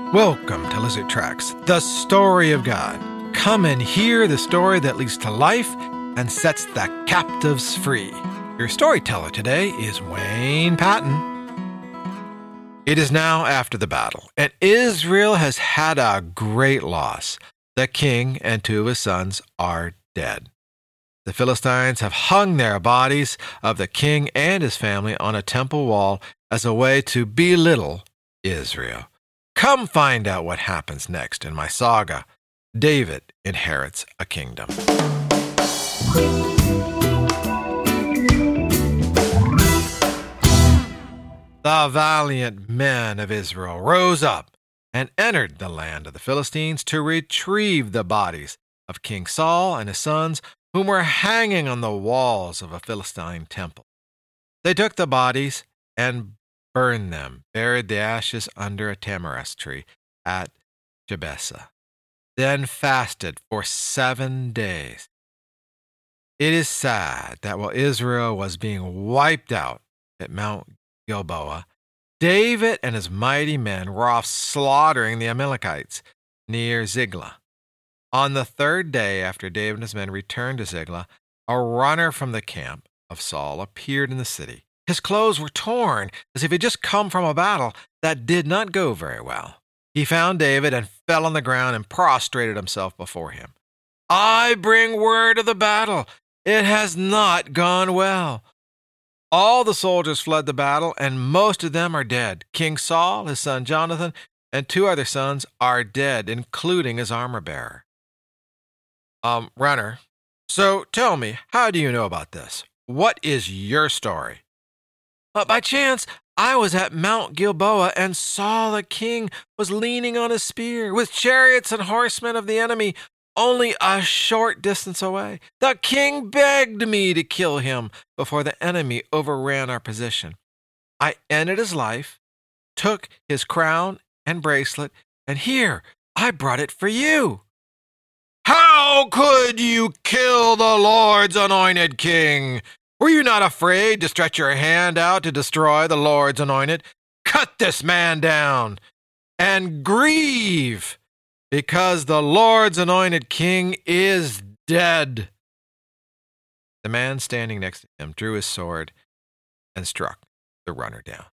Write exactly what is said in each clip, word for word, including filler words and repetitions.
Welcome to Lizard Tracks, the story of God. Come and hear the story that leads to life and sets the captives free. Your storyteller today is Wayne Patton. It is now after the battle, and Israel has had a great loss. The king and two of his sons are dead. The Philistines have hung their bodies of the king and his family on a temple wall as a way to belittle Israel. Come find out what happens next in my saga. David inherits a kingdom. The valiant men of Israel rose up and entered the land of the Philistines to retrieve the bodies of King Saul and his sons, whom were hanging on the walls of a Philistine temple. They took the bodies and burned them, buried the ashes under a tamarisk tree at Jabesh, then fasted for seven days. It is sad that while Israel was being wiped out at Mount Gilboa, David and his mighty men were off slaughtering the Amalekites near Ziklag. On the third day after David and his men returned to Ziklag, a runner from the camp of Saul appeared in the city. His clothes were torn, as if he had just come from a battle that did not go very well. He found David and fell on the ground and prostrated himself before him. "I bring word of the battle. It has not gone well. All the soldiers fled the battle, and most of them are dead. King Saul, his son Jonathan, and two other sons are dead, including his armor-bearer." Um, runner, so tell me, how do you know about this? What is your story? But by chance, I was at Mount Gilboa and saw the king was leaning on his spear with chariots and horsemen of the enemy only a short distance away. The king begged me to kill him before the enemy overran our position. I ended his life, took his crown and bracelet, and here, I brought it for you. How could you kill the Lord's anointed king? Were you not afraid to stretch your hand out to destroy the Lord's anointed? Cut this man down and grieve, because the Lord's anointed king is dead. The man standing next to him drew his sword and struck the runner down.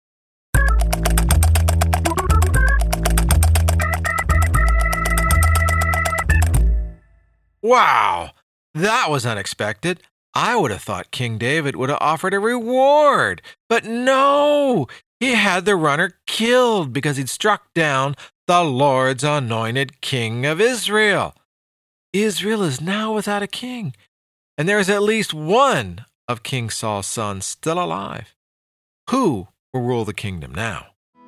Wow, that was unexpected. I would have thought King David would have offered a reward, but no, he had the runner killed because he'd struck down the Lord's anointed king of Israel. Israel is now without a king, and there is at least one of King Saul's sons still alive. Who will rule the kingdom now?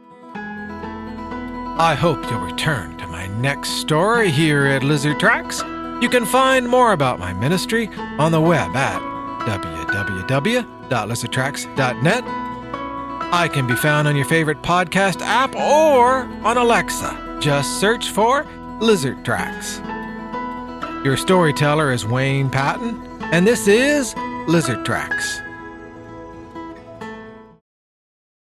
I hope you'll return to my next story here at Lizard Tracks. You can find more about my ministry on the web at w w w dot lizard tracks dot net. I can be found on your favorite podcast app or on Alexa. Just search for Lizard Tracks. Your storyteller is Wayne Patton, and this is Lizard Tracks.